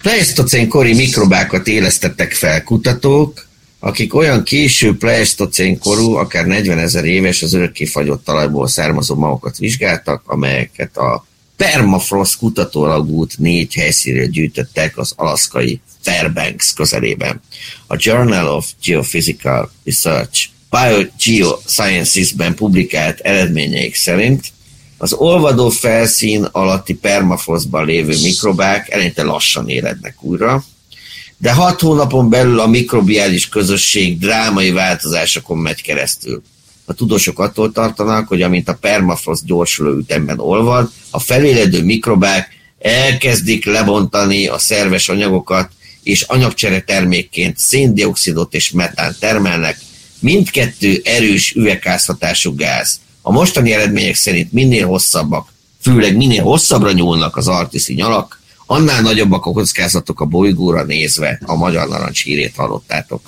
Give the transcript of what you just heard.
Pleisztocén kori mikrobákat élesztettek fel kutatók, akik olyan késő pleisztocén korú, akár 40 000 éves az örökké fagyott talajból származó magokat vizsgáltak, amelyeket a Permafrost kutatólagút 4 helyszínről gyűjtöttek az alaszkai Fairbanks közelében. A Journal of Geophysical Research Biogeosciences-ben publikált eredményeik szerint az olvadó felszín alatti permafrostban lévő mikrobák eleinte lassan élednek újra, de 6 hónapon belül a mikrobiális közösség drámai változásokon megy keresztül. A tudósok attól tartanak, hogy amint a permafrost gyorsuló ütemben olvad, a feléledő mikrobák elkezdik lebontani a szerves anyagokat, és anyagcsere termékként széndioxidot és metán termelnek, mindkettő erős üvegházhatású gáz. A mostani eredmények szerint minél hosszabbak, főleg minél hosszabbra nyúlnak az arktiszi nyalak, annál nagyobbak a kockázatok a bolygóra nézve. A Magyar Narancs hírét hallottátok.